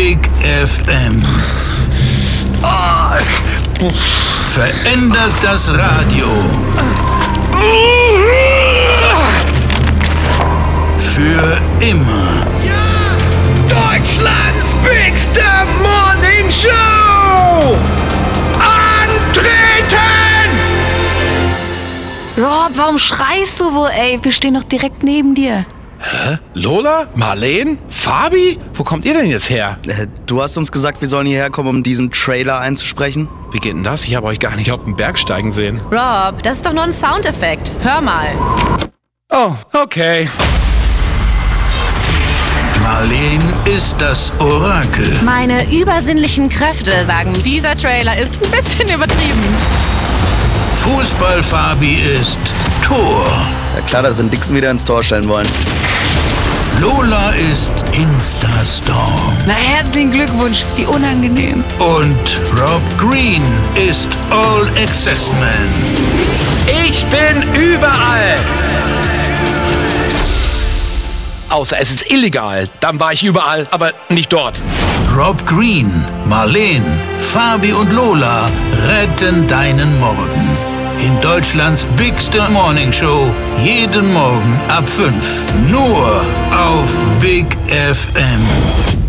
Big FM. Verändert das Radio. Für immer. Deutschlands bigste Morning Show! Antreten! Rob, warum schreist du so, ey? Wir stehen doch direkt neben dir. Hä? Lola? Marleen? Fabi? Wo kommt ihr denn jetzt her? Du hast uns gesagt, wir sollen hierher kommen, um diesen Trailer einzusprechen. Wie geht denn das? Ich habe euch gar nicht auf den Berg steigen sehen. Rob, das ist doch nur ein Soundeffekt. Hör mal. Oh, okay. Marleen ist das Orakel. Meine übersinnlichen Kräfte sagen, dieser Trailer ist ein bisschen übertrieben. Fußball-Fabi ist Tor. Ja klar, dass sie den Dixon wieder ins Tor stellen wollen. Lola ist Instastorm. Na, herzlichen Glückwunsch. Wie unangenehm. Und Rob Green ist All Access Man. Ich bin überall. Außer es ist illegal. Dann war ich überall, aber nicht dort. Rob Green, Marleen, Fabi und Lola retten deinen Morgen. In Deutschlands bigste Morning Show. Jeden Morgen ab 5. Nur auf Big FM.